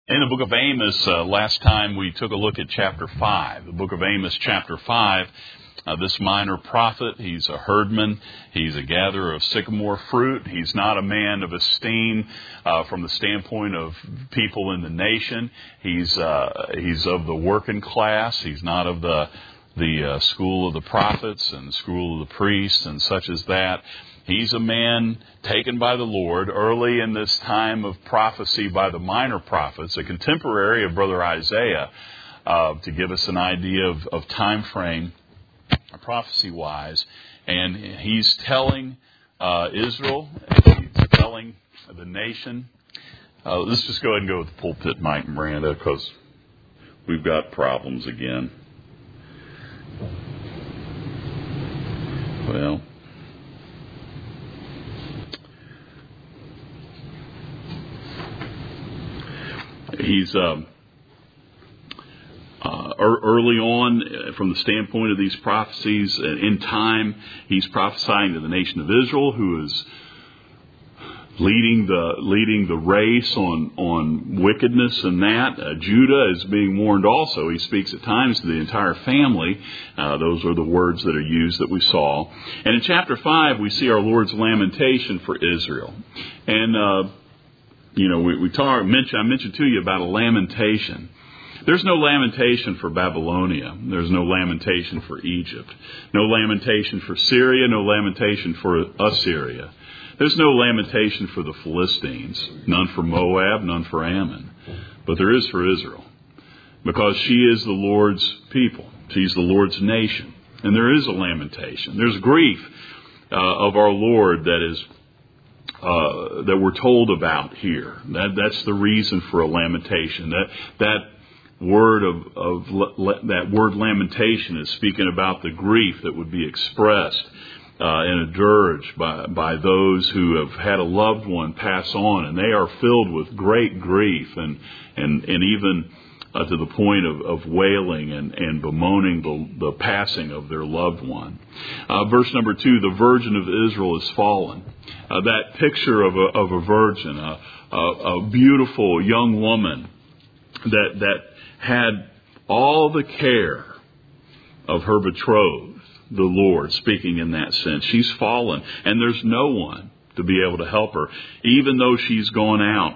In the book of Amos, last time we took a look at chapter 5. The book of Amos, chapter 5, this minor prophet, he's a herdman. He's a gatherer of sycamore fruit. He's not a man of esteem from the standpoint of people in the nation. He's of the working class. He's not of the school of the prophets and the school of the priests and such as that. He's a man taken by the Lord early in this time of prophecy by the minor prophets, a contemporary of Brother Isaiah, to give us an idea of time frame, prophecy-wise. And he's telling Israel, and he's telling the nation. Let's just go ahead and go with the pulpit, Mike and Miranda, because we've got problems again. Well, he's early on, from the standpoint of these prophecies in time, he's prophesying to the nation of Israel, who is leading the race on wickedness and that. Judah is being warned also. He speaks at times to the entire family. Those are the words that are used that we saw. And in chapter 5, we see our Lord's lamentation for Israel. And I mentioned to you about a lamentation. There's no lamentation for Babylonia. There's no lamentation for Egypt. No lamentation for Syria. No lamentation for Assyria. There's no lamentation for the Philistines. None for Moab. None for Ammon. But there is for Israel. Because she is the Lord's people. She's the Lord's nation. And there is a lamentation. There's grief of our Lord that we're told about here. That's the reason for a lamentation. That word that word lamentation is speaking about the grief that would be expressed and endured by those who have had a loved one pass on, and they are filled with great grief and even to the point of wailing and bemoaning the passing of their loved one. Verse number 2, the virgin of Israel is fallen. That picture of a virgin, a beautiful young woman that had all the care of her betrothed, the Lord, speaking in that sense. She's fallen, and there's no one to be able to help her, even though she's gone out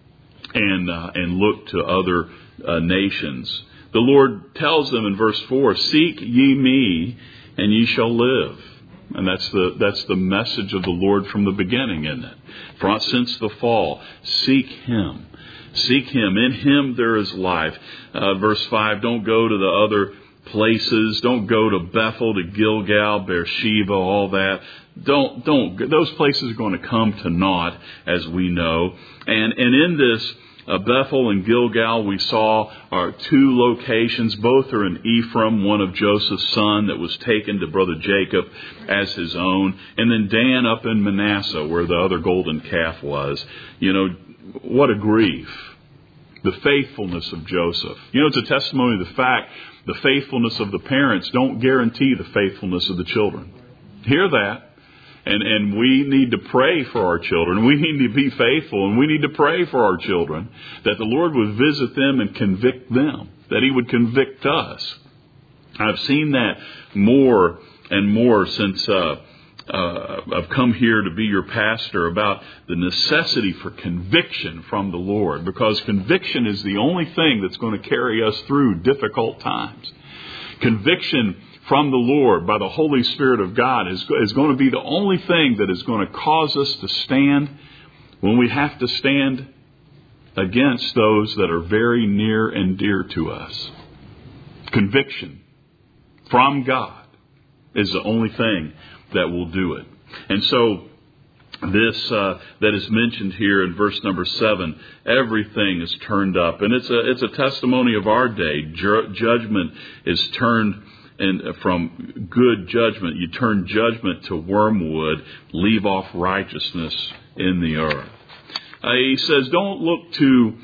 and looked to other nations. The Lord tells them in verse 4, "Seek ye me, and ye shall live." And that's the message of the Lord from the beginning, isn't it? Since the fall, seek Him. Seek Him. In Him there is life. Verse 5, don't go to the other places. Don't go to Bethel, to Gilgal, Beersheba, all that. Don't. Those places are going to come to naught, as we know. And in this Bethel and Gilgal, we saw, are two locations. Both are in Ephraim, one of Joseph's son that was taken to brother Jacob as his own. And then Dan up in Manasseh, where the other golden calf was. What a grief. The faithfulness of Joseph. It's a testimony of the fact the faithfulness of the parents don't guarantee the faithfulness of the children. Hear that. And we need to pray for our children. We need to be faithful, and we need to pray for our children that the Lord would visit them and convict them, that He would convict us. I've seen that more and more since I've come here to be your pastor, about the necessity for conviction from the Lord, because conviction is the only thing that's going to carry us through difficult times. Conviction from the Lord by the Holy Spirit of God is going to be the only thing that is going to cause us to stand when we have to stand against those that are very near and dear to us. Conviction from God is the only thing that will do it. And so this that is mentioned here in verse number 7, everything is turned up. And it's a testimony of our day. Judgment is turned, and from good judgment, you turn judgment to wormwood, leave off righteousness in the earth. He says, don't look to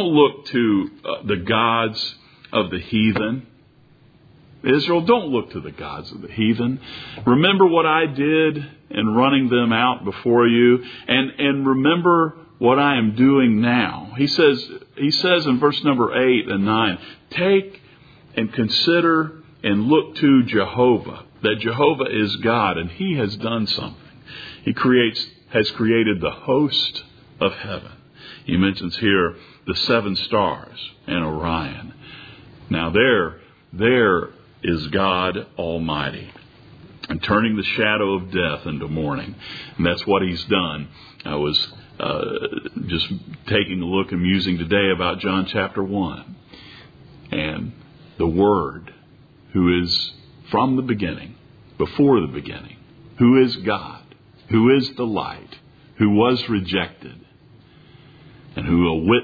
the gods of the heathen. Israel, don't look to the gods of the heathen. Remember what I did in running them out before you, and remember what I am doing now. He says in verse number 8 and 9, take and consider and look to Jehovah, that Jehovah is God, and He has done something. He has created the host of heaven. He mentions here the 7 stars and Orion. Now there is God Almighty, and turning the shadow of death into morning. And that's what He's done. I was just taking a look and musing today about John chapter 1. And the Word, who is from the beginning, before the beginning, who is God, who is the light, who was rejected, and who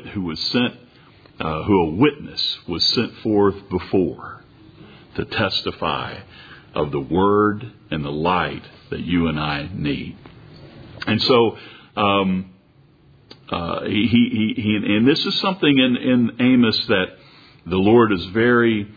a witness was sent forth before to testify of the Word and the light that you and I need. And so, and this is something in Amos that the Lord is very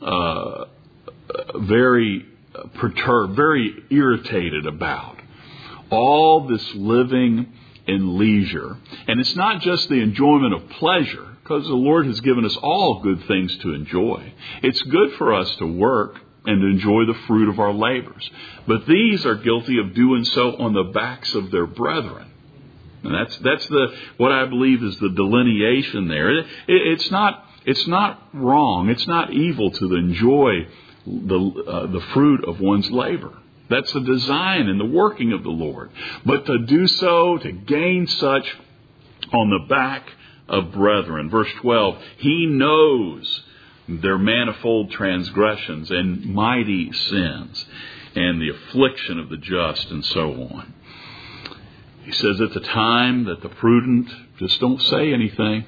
perturbed, very irritated about. All this living in leisure. And it's not just the enjoyment of pleasure, because the Lord has given us all good things to enjoy. It's good for us to work and to enjoy the fruit of our labors. But these are guilty of doing so on the backs of their brethren. And that's what I believe is the delineation there. It's not wrong. It's not evil to enjoy the fruit of one's labor. That's the design and the working of the Lord. But to do so, to gain such on the back of brethren. Verse 12, He knows their manifold transgressions and mighty sins and the affliction of the just and so on. He says at the time that the prudent just don't say anything.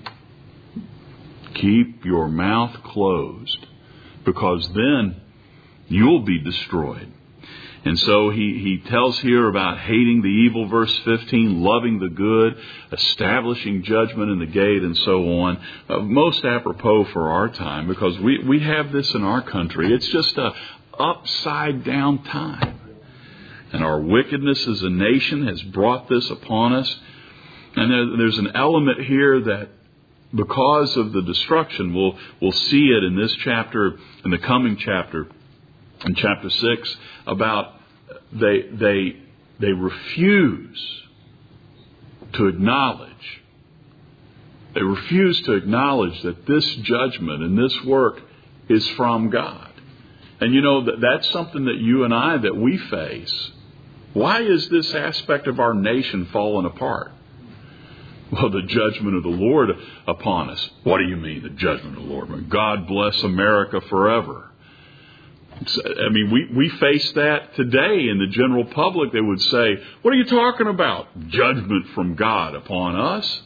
Keep your mouth closed, because then you'll be destroyed. And so he tells here about hating the evil, verse 15, loving the good, establishing judgment in the gate, and so on. Most apropos for our time, because we have this in our country. It's just a upside down time. And our wickedness as a nation has brought this upon us. And there's an element here that, because of the destruction, we'll see it in this chapter, in the coming chapter, in chapter 6, about they refuse to acknowledge. They refuse to acknowledge that this judgment and this work is from God. And you know, that's something that you and I, that we face. Why is this aspect of our nation falling apart? Well, the judgment of the Lord upon us. What do you mean, the judgment of the Lord? God bless America forever. I mean, we face that today in the general public. They would say, what are you talking about? Judgment from God upon us.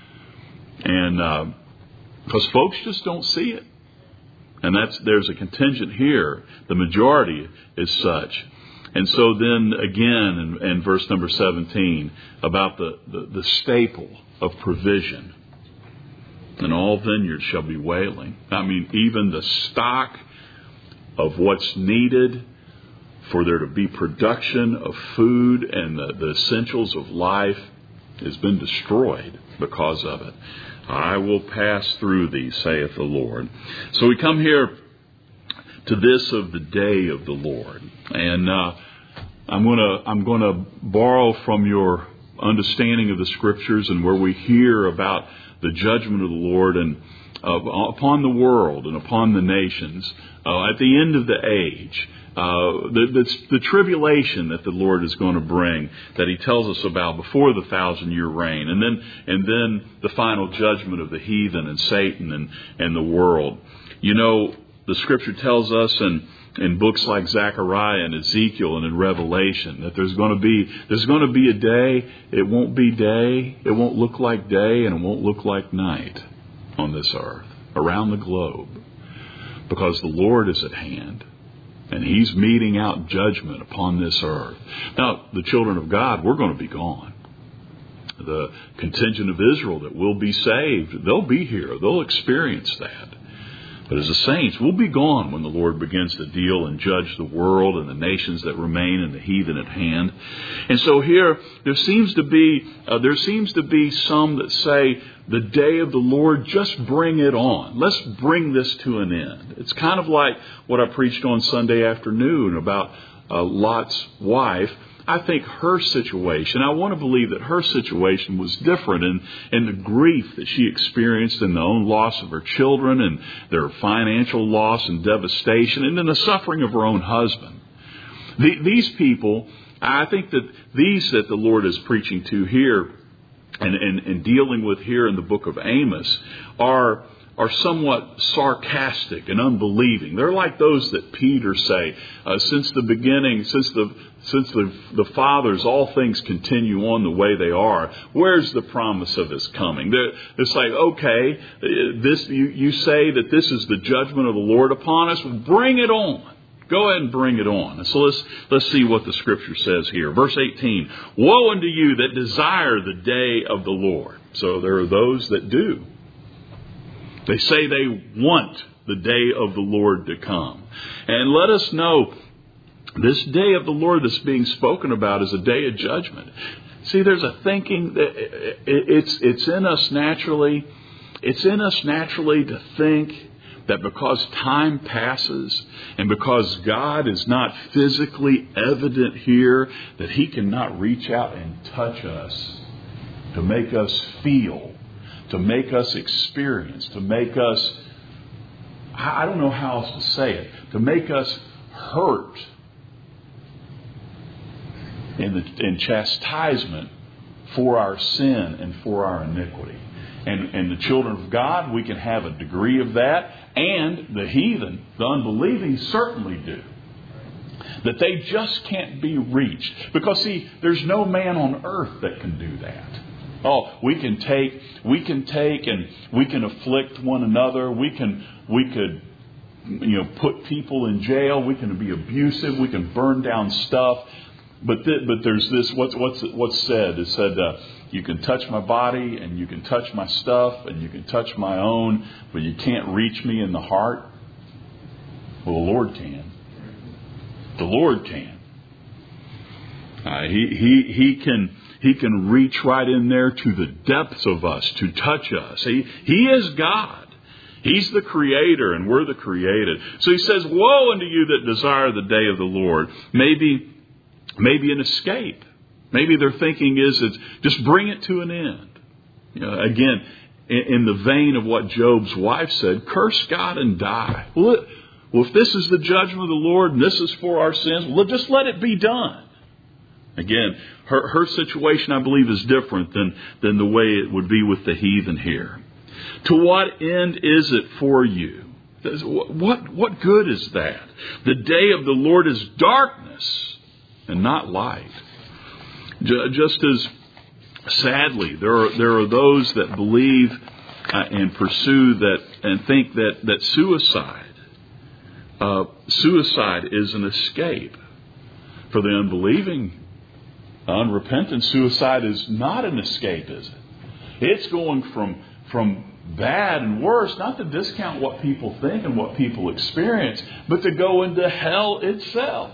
And because folks just don't see it. And there's a contingent here. The majority is such. And so then again in verse number 17, about the staple of provision. And all vineyards shall be wailing. I mean, even the stock of what's needed for there to be production of food and the essentials of life has been destroyed because of it. I will pass through thee, saith the Lord. So we come here to this of the day of the Lord. And I'm going to borrow from your understanding of the Scriptures and where we hear about the judgment of the Lord and upon the world and upon the nations at the end of the age. The tribulation that the Lord is going to bring, that He tells us about before the 1,000-year reign, and then the final judgment of the heathen and Satan and the world. You know, the Scripture tells us in books like Zechariah and Ezekiel and in Revelation that there's going to be a day. It won't be day. It won't look like day, and it won't look like night on this earth, around the globe, because the Lord is at hand. And He's meting out judgment upon this earth. Now, the children of God, we're going to be gone. The contingent of Israel that will be saved, they'll be here. They'll experience that. But as the saints, we'll be gone when the Lord begins to deal and judge the world and the nations that remain and the heathen at hand. And so here, there seems to be some that say, the day of the Lord, just bring it on. Let's bring this to an end. It's kind of like what I preached on Sunday afternoon about Lot's wife. I think her situation, I want to believe that her situation was different in the grief that she experienced in the own loss of her children and their financial loss and devastation, and in the suffering of her own husband. These people, I think that these that the Lord is preaching to here and dealing with here in the book of Amos are somewhat sarcastic and unbelieving. They're like those that Peter say, since the beginning, since the fathers, all things continue on the way they are. Where's the promise of His coming? It's like, okay, you say that this is the judgment of the Lord upon us. Bring it on. Go ahead and bring it on. And so let's see what the Scripture says here. Verse 18, woe unto you that desire the day of the Lord. So there are those that do. They say they want the day of the Lord to come. And let us know, this day of the Lord that's being spoken about is a day of judgment. See, there's a thinking that it's in us naturally. It's in us naturally to think that because time passes and because God is not physically evident here, that He cannot reach out and touch us to make us feel, to make us experience, to make us, I don't know how else to say it, to make us hurt in chastisement for our sin and for our iniquity. And the children of God, we can have a degree of that. And the heathen, the unbelieving, certainly do. That they just can't be reached. Because, see, there's no man on earth that can do that. Oh, we can take and we can afflict one another. We could put people in jail. We can be abusive. We can burn down stuff. But there's this, what's said? It said, you can touch my body and you can touch my stuff and you can touch my own, but you can't reach me in the heart. Well, the Lord can. The Lord can. He can reach right in there to the depths of us, to touch us. He is God. He's the Creator and we're the created. So He says, woe unto you that desire the day of the Lord. Maybe an escape. Maybe their thinking is that just bring it to an end. Again, in the vein of what Job's wife said, curse God and die. Well, if this is the judgment of the Lord and this is for our sins, well, just let it be done. Again, her situation, I believe, is different than the way it would be with the heathen here. To what end is it for you? What good is that? The day of the Lord is darkness and not light. Just as sadly, there are those that believe and pursue that and think that suicide is an escape. For the unbelieving, unrepentant, suicide is not an escape, is it? It's going from bad and worse, not to discount what people think and what people experience, but to go into hell itself.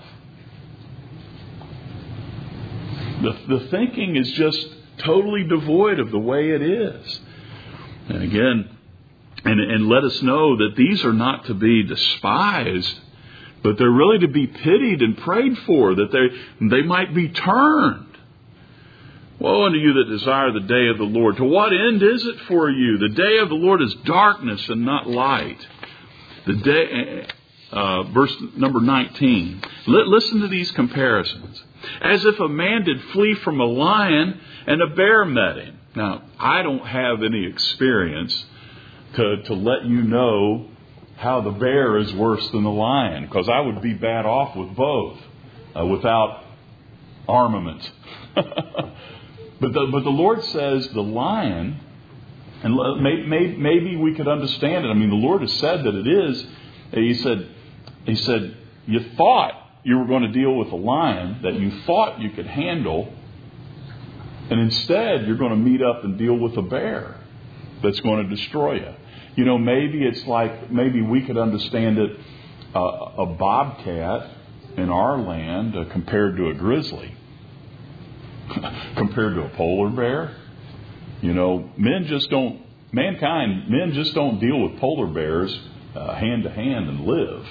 The thinking is just totally devoid of the way it is. And again, and let us know that these are not to be despised, but they're really to be pitied and prayed for, that they might be turned. Woe unto you that desire the day of the Lord. To what end is it for you? The day of the Lord is darkness and not light. The day, verse number 19. Listen to these comparisons. As if a man did flee from a lion and a bear met him. Now, I don't have any experience to let you know how the bear is worse than the lion, because I would be bad off with both without armament. But the Lord says the lion, and maybe we could understand it. I mean, the Lord has said that it is. He said, you thought you were going to deal with a lion that you thought you could handle, and instead you're going to meet up and deal with a bear that's going to destroy you. maybe it's like, maybe we could understand it, a bobcat in our land compared to a grizzly, compared to a polar bear. Men just don't deal with polar bears hand to hand and live.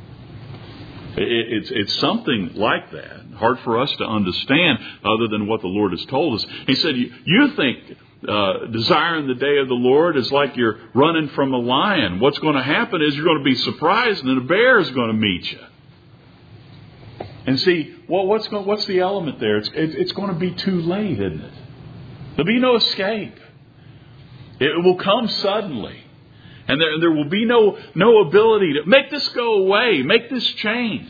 It's something like that. Hard for us to understand other than what the Lord has told us. He said, you think desiring the day of the Lord is like you're running from a lion. What's going to happen is you're going to be surprised and a bear is going to meet you. And see, what's the element there? It's going to be too late, isn't it? There'll be no escape. It will come suddenly. And there will be no ability to make this go away, make this change.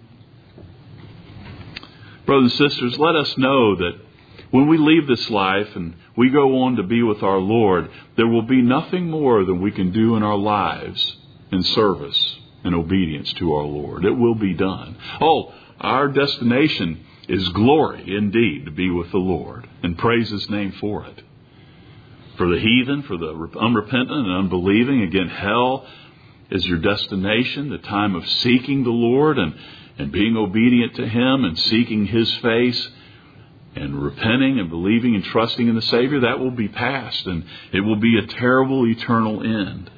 Brothers and sisters, let us know that when we leave this life and we go on to be with our Lord, there will be nothing more than we can do in our lives in service and obedience to our Lord. It will be done. Our destination is glory indeed to be with the Lord, and praise His name for it. For the heathen, for the unrepentant and unbelieving, again, hell is your destination, the time of seeking the Lord and being obedient to Him and seeking His face and repenting and believing and trusting in the Savior. That will be past, and it will be a terrible eternal end.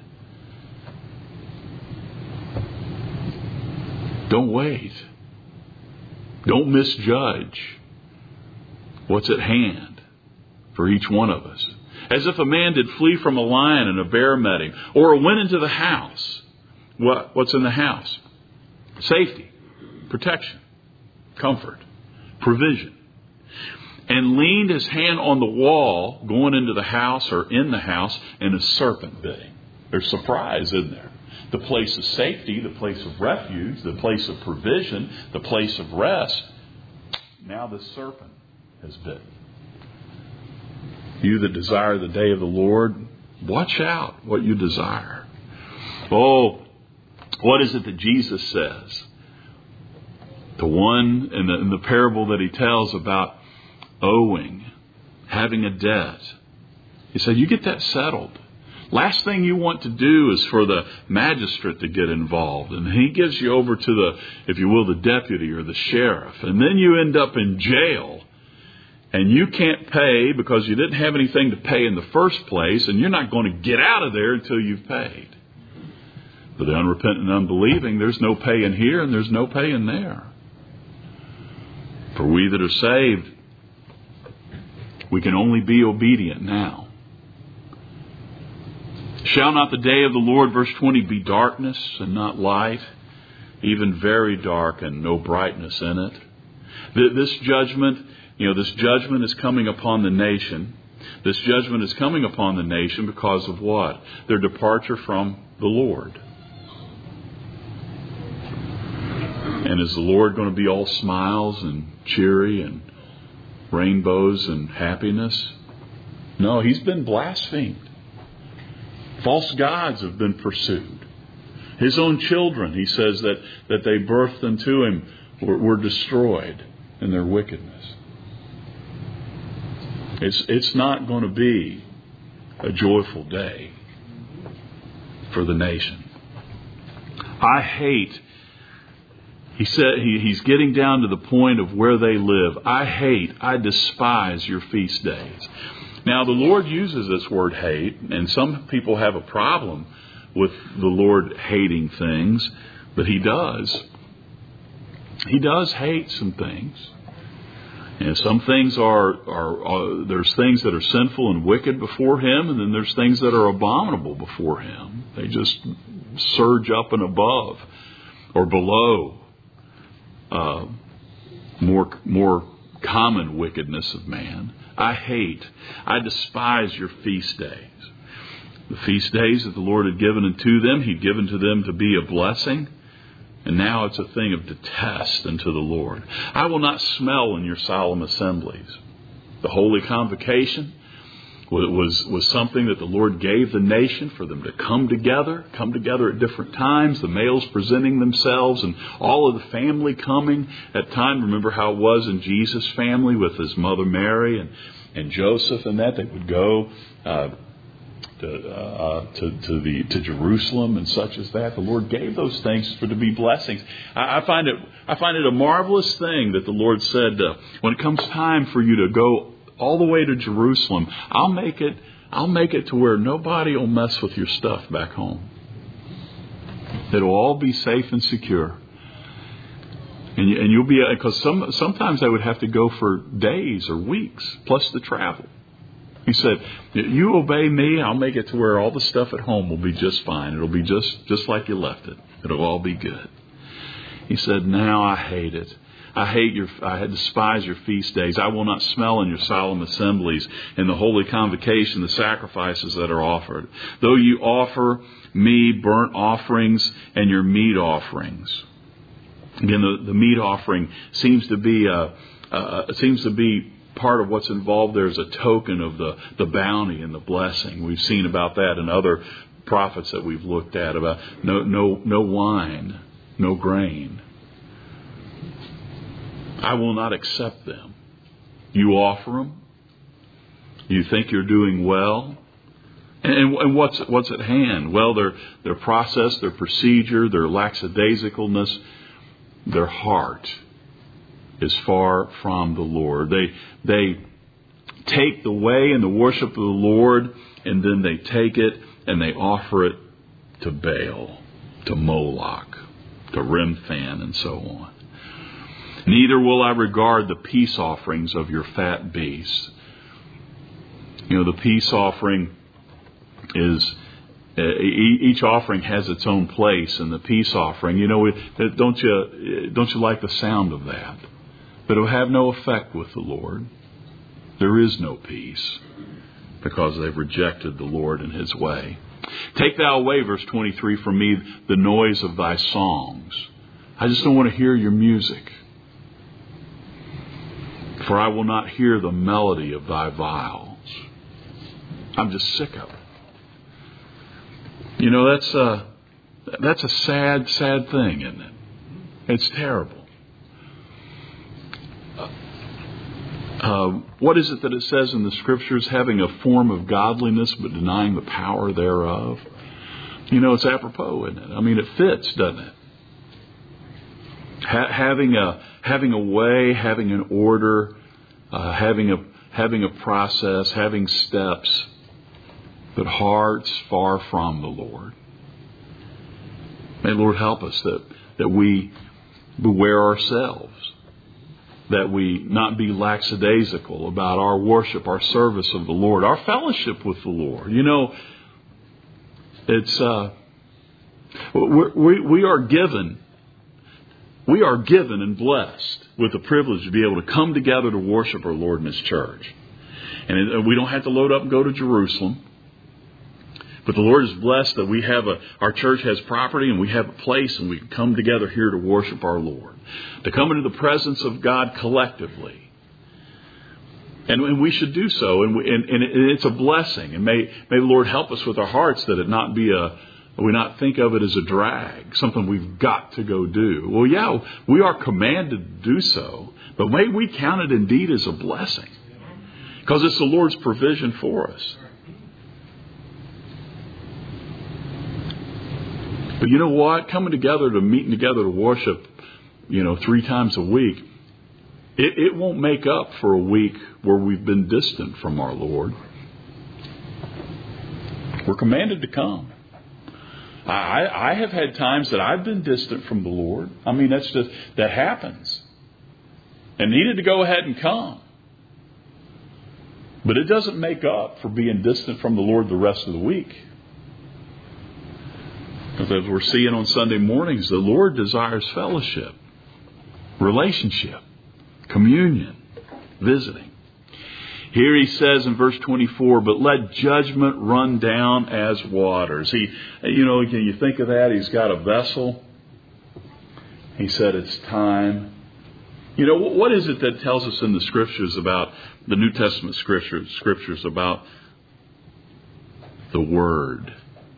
Don't wait. Don't misjudge what's at hand for each one of us. As if a man did flee from a lion and a bear met him, or went into the house. What's in the house? Safety, protection, comfort, provision. And leaned his hand on the wall, going into the house or in the house, and a serpent bit him. There's surprise, isn't there? The place of safety, the place of refuge, the place of provision, the place of rest. Now the serpent has bitten. You that desire the day of the Lord, watch out what you desire. What is it that Jesus says? The one in the parable that He tells about owing, having a debt. He said, you get that settled. Last thing you want to do is for the magistrate to get involved. And he gives you over to the, if you will, the deputy or the sheriff. And then you end up in jail. And you can't pay because you didn't have anything to pay in the first place. And you're not going to get out of there until you've paid. For the unrepentant and unbelieving, there's no paying here and there's no paying there. For we that are saved, we can only be obedient now. Shall not the day of the Lord, verse 20, be darkness and not light, even very dark and no brightness in it? This judgment is coming upon the nation. This judgment is coming upon the nation because of what? Their departure from the Lord. And is the Lord going to be all smiles and cheery and rainbows and happiness? No, He's been blasphemed. False gods have been pursued. His own children, He says, that they birthed unto Him were destroyed in their wickedness. It's not going to be a joyful day for the nation. I hate, he said, he's getting down to the point of where they live. I despise your feast days. Now, the Lord uses this word hate, and some people have a problem with the Lord hating things, but He does. He does hate some things. And some things there's things that are sinful and wicked before Him, and then there's things that are abominable before Him. They just surge up and above or below more common wickedness of man. I despise your feast days. The feast days that the Lord had given unto them, He'd given to them to be a blessing. And now it's a thing of detest unto the Lord. I will not smell in your solemn assemblies. The Holy Convocation was something that the Lord gave the nation for them to come together at different times, the males presenting themselves and all of the family coming at time. Remember how it was in Jesus' family with His mother Mary and Joseph and that. They would go to Jerusalem and such as that. The Lord gave those things to be blessings. I find it a marvelous thing that the Lord said, when it comes time for you to go all the way to Jerusalem, I'll make it to where nobody will mess with your stuff back home. It'll all be safe and secure. And you'll be, because sometimes I would have to go for days or weeks, plus the travel. He said, you obey me, I'll make it to where all the stuff at home will be just fine. It'll be just like you left it. It'll all be good. He said, now I hate it. I despise your feast days. I will not smell in your solemn assemblies, in the holy convocation, the sacrifices that are offered. Though you offer me burnt offerings and your meat offerings. Again, the meat offering seems to be part of what's involved there is a token of the bounty and the blessing. We've seen about that in other prophets that we've looked at, about no wine, no grain. I will not accept them. You offer them. You think you're doing well. And what's at hand? Well, their process, their procedure, their lackadaisicalness, their heart is far from the Lord. They take the way and the worship of the Lord, and then they take it and they offer it to Baal, to Moloch, to Remphan, and so on. Neither will I regard the peace offerings of your fat beasts. The peace offering is, each offering has its own place, and the peace offering, don't you like the sound of that? But it will have no effect with the Lord. There is no peace because they've rejected the Lord and His way. Take thou away, verse 23, from me the noise of thy songs. I just don't want to hear your music. For I will not hear the melody of thy viols. I'm just sick of it. That's a sad thing, isn't it? It's terrible. What is it that it says in the Scriptures? Having a form of godliness but denying the power thereof. It's apropos, isn't it? I mean, it fits, doesn't it? Having a way, having an order, having a process, having steps, but hearts far from the Lord. May the Lord help us that we beware ourselves, that we not be lackadaisical about our worship, our service of the Lord, our fellowship with the Lord. It's we are given and blessed with the privilege to be able to come together to worship our Lord in His church. And we don't have to load up and go to Jerusalem. But the Lord is blessed that we have our church has property and we have a place and we can come together here to worship our Lord. To come into the presence of God collectively. And we should do so. And it's a blessing. And may the Lord help us with our hearts that it not be we not think of it as a drag, something we've got to go do. Well, yeah, we are commanded to do so, but may we count it indeed as a blessing, because it's the Lord's provision for us. But you know what? Coming together meeting together to worship, 3 times a week, it won't make up for a week where we've been distant from our Lord. We're commanded to come. I have had times that I've been distant from the Lord. I mean, that happens. And needed to go ahead and come. But it doesn't make up for being distant from the Lord the rest of the week. Because as we're seeing on Sunday mornings, the Lord desires fellowship, relationship, communion, visiting. Here he says in verse 24, but let judgment run down as waters. Can you think of that? He's got a vessel. He said it's time. What is it that tells us in the Scriptures about the New Testament Scriptures about the Word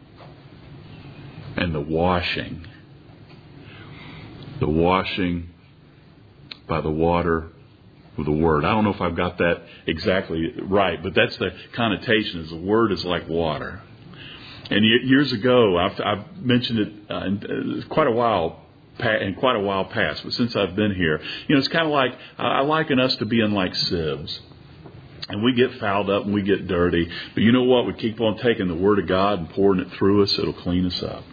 and the washing? The washing by the water with the Word. I don't know if I've got that exactly right, but that's the connotation, is the Word is like water. And years ago, I've mentioned it in quite a while past, but since I've been here, it's kind of like, I liken us to being like sieves. And we get fouled up and we get dirty. But you know what? We keep on taking the Word of God and pouring it through us. It'll clean us up.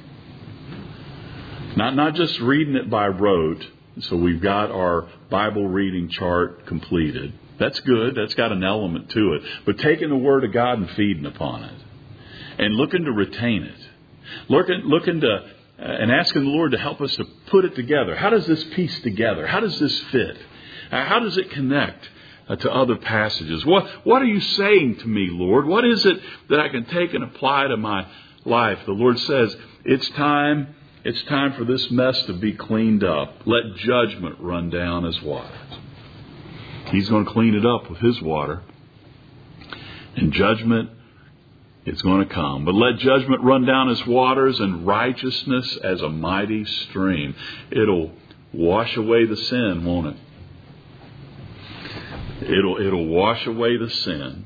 Not just reading it by rote. So we've got our Bible reading chart completed. That's good. That's got an element to it. But taking the Word of God and feeding upon it. And looking to retain it. Looking to and asking the Lord to help us to put it together. How does this piece together? How does this fit? How does it connect to other passages? What are you saying to me, Lord? What is it that I can take and apply to my life? The Lord says, it's time for this mess to be cleaned up. Let judgment run down as waters. He's going to clean it up with His water. And judgment, it's going to come. But let judgment run down as waters and righteousness as a mighty stream. It'll wash away the sin, won't it? It'll wash away the sin.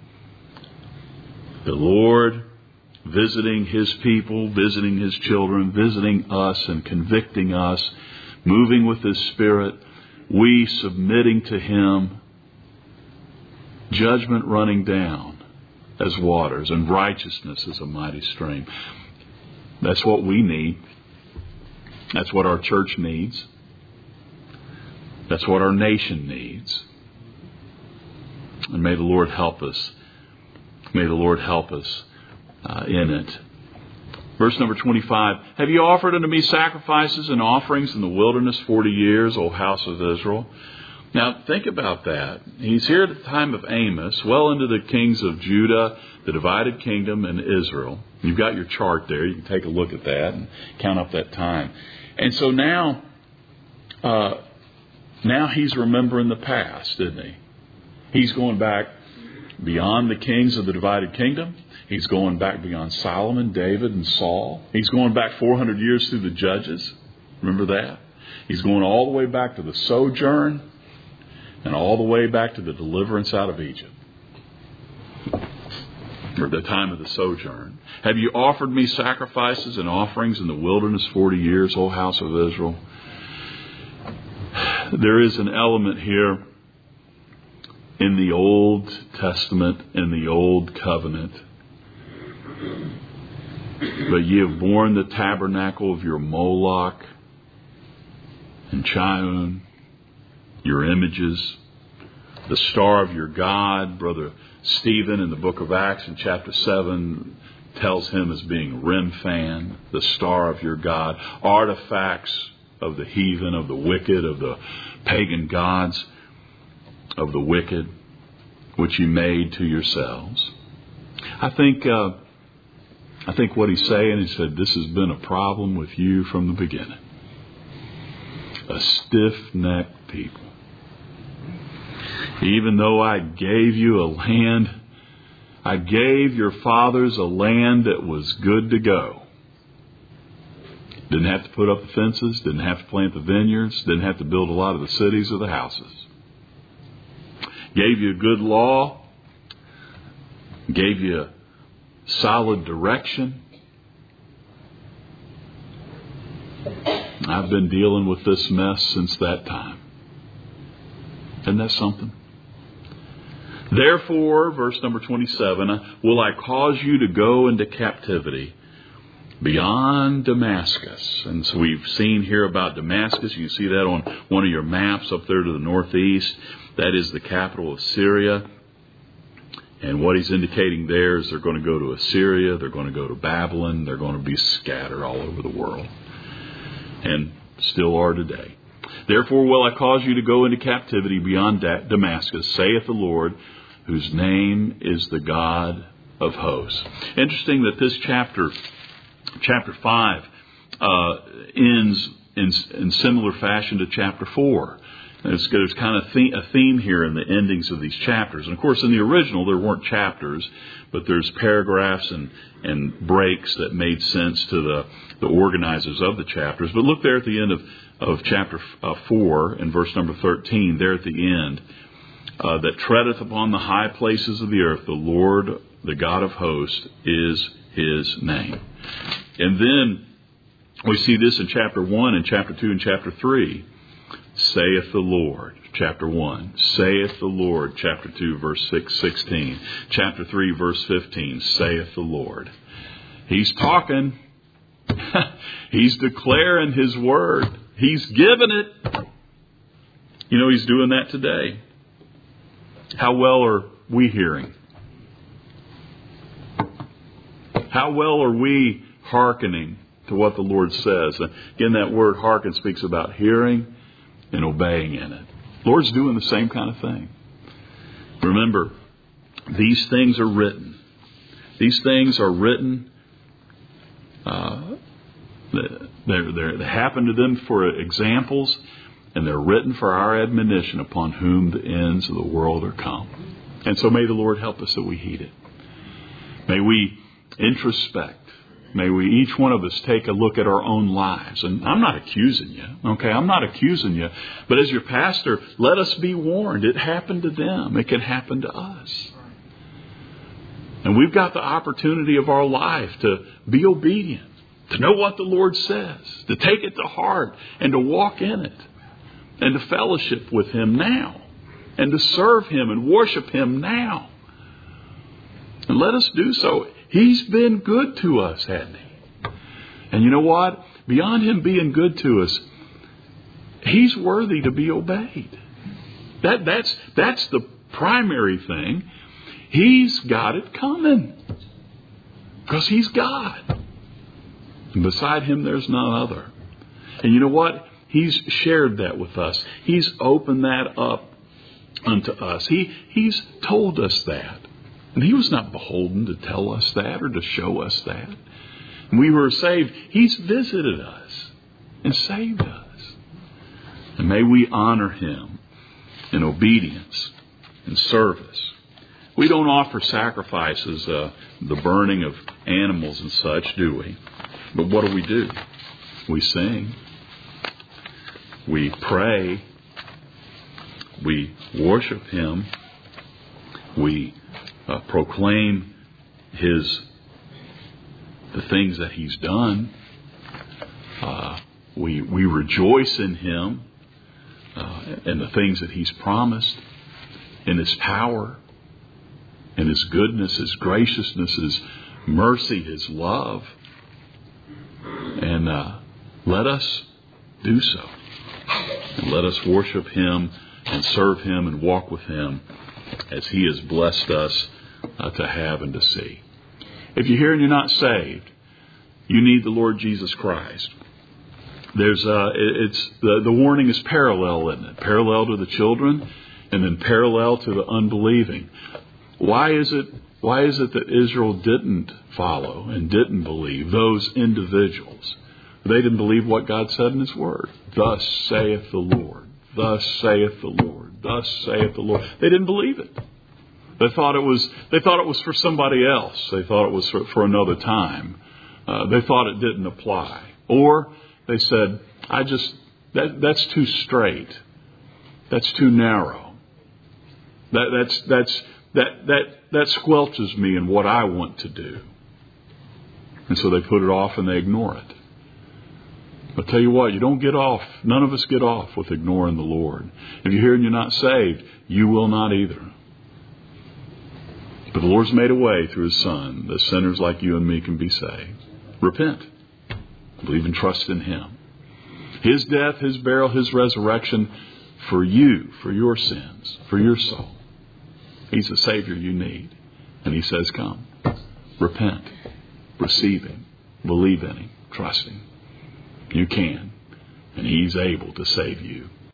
The Lord visiting His people, visiting His children, visiting us and convicting us, moving with His Spirit, we submitting to Him, judgment running down as waters and righteousness as a mighty stream. That's what we need. That's what our church needs. That's what our nation needs. And may the Lord help us. May the Lord help us in it. Verse number 25. Have you offered unto me sacrifices and offerings in the wilderness 40 years, O house of Israel? Now, think about that. He's here at the time of Amos, well into the kings of Judah, the divided kingdom, and Israel. You've got your chart there. You can take a look at that and count up that time. And so now he's remembering the past, isn't he? He's going back beyond the kings of the divided kingdom. He's going back beyond Solomon, David, and Saul. He's going back 400 years through the judges. Remember that? He's going all the way back to the sojourn and all the way back to the deliverance out of Egypt. Or the time of the sojourn. Have you offered me sacrifices and offerings in the wilderness 40 years, O house of Israel? There is an element here in the Old Testament, in the Old Covenant. But ye have borne the tabernacle of your Moloch and Chiun, your images, the star of your God. Brother Stephen in the book of Acts in chapter 7 tells him as being Remphan, the star of your God. Artifacts of the heathen, of the wicked, of the pagan gods, of the wicked, which you made to yourselves. I think what he's saying, he said, this has been a problem with you from the beginning. A stiff-necked people. Even though I gave you a land, I gave your fathers a land that was good to go. Didn't have to put up the fences, didn't have to plant the vineyards, didn't have to build a lot of the cities or the houses. Gave you a good law, gave you solid direction. I've been dealing with this mess since that time. Isn't that something? Therefore, verse number 27, will I cause you to go into captivity beyond Damascus. And so we've seen here about Damascus. You can see that on one of your maps up there to the northeast. That is the capital of Syria. And what he's indicating there is they're going to go to Assyria, they're going to go to Babylon, they're going to be scattered all over the world. And still are today. Therefore will I cause you to go into captivity beyond Damascus, saith the Lord, whose name is the God of hosts. Interesting that this chapter 5, ends in similar fashion to chapter 4. There's kind of a theme here in the endings of these chapters. And of course, in the original, there weren't chapters, but there's paragraphs and breaks that made sense to the organizers of the chapters. But look there at the end of chapter 4 and verse number 13, there at the end. that treadeth upon the high places of the earth. The Lord, the God of hosts, is his name. And then we see this in chapter 1 and chapter 2 and chapter 3. Saith the Lord, chapter 1. Saith the Lord, chapter 2, verse 16. Chapter 3, verse 15. Saith the Lord. He's talking. He's declaring his word. He's given it. You know, he's doing that today. How well are we hearing? How well are we hearkening to what the Lord says? Again, that word hearken speaks about hearing and obeying in it. The Lord's doing the same kind of thing. Remember, these things are written. These things are written. They happen to them for examples, and they're written for our admonition, upon whom the ends of the world are come. And so may the Lord help us that we heed it. May we introspect. May we, each one of us, take a look at our own lives. And I'm not accusing you, okay? I'm not accusing you. But as your pastor, let us be warned. It happened to them. It can happen to us. And we've got the opportunity of our life to be obedient, to know what the Lord says, to take it to heart, and to walk in it, and to fellowship with him now, and to serve him and worship him now. And let us do so. He's been good to us, hasn't he? And you know what? Beyond him being good to us, he's worthy to be obeyed. That's the primary thing. He's got it coming. Because he's God. And beside him, there's none other. And you know what? He's shared that with us. He's opened that up unto us. He's told us that. And he was not beholden to tell us that or to show us that. When we were saved, he's visited us and saved us. And may we honor him in obedience and service. We don't offer sacrifices, the burning of animals and such, do we? But what do? We sing. We pray. We worship him. We proclaim the things that he's done. We rejoice in him and the things that he's promised, in his power, in his goodness, his graciousness, his mercy, his love. And let us do so. And let us worship him and serve him and walk with him as he has blessed us to have and to see. If you're here and you're not saved, you need the Lord Jesus Christ. The warning is parallel, isn't it? Parallel to the children, and then parallel to the unbelieving. Why is it that Israel didn't follow and didn't believe those individuals? They didn't believe what God said in his word. Thus saith the Lord. Thus saith the Lord. Thus saith the Lord. They didn't believe it. They thought it was for somebody else. They thought it was for another time. They thought it didn't apply. Or they said, that's too straight. That's too narrow. That squelches me in what I want to do. And so they put it off and they ignore it. But tell you what, you don't get off. None of us get off with ignoring the Lord. If you're here and you're not saved, you will not either. But the Lord's made a way through his Son that sinners like you and me can be saved. Repent. Believe and trust in him. His death, his burial, his resurrection for you, for your sins, for your soul. He's the Savior you need. And he says, come. Repent. Receive him. Believe in him. Trust him. You can. And he's able to save you.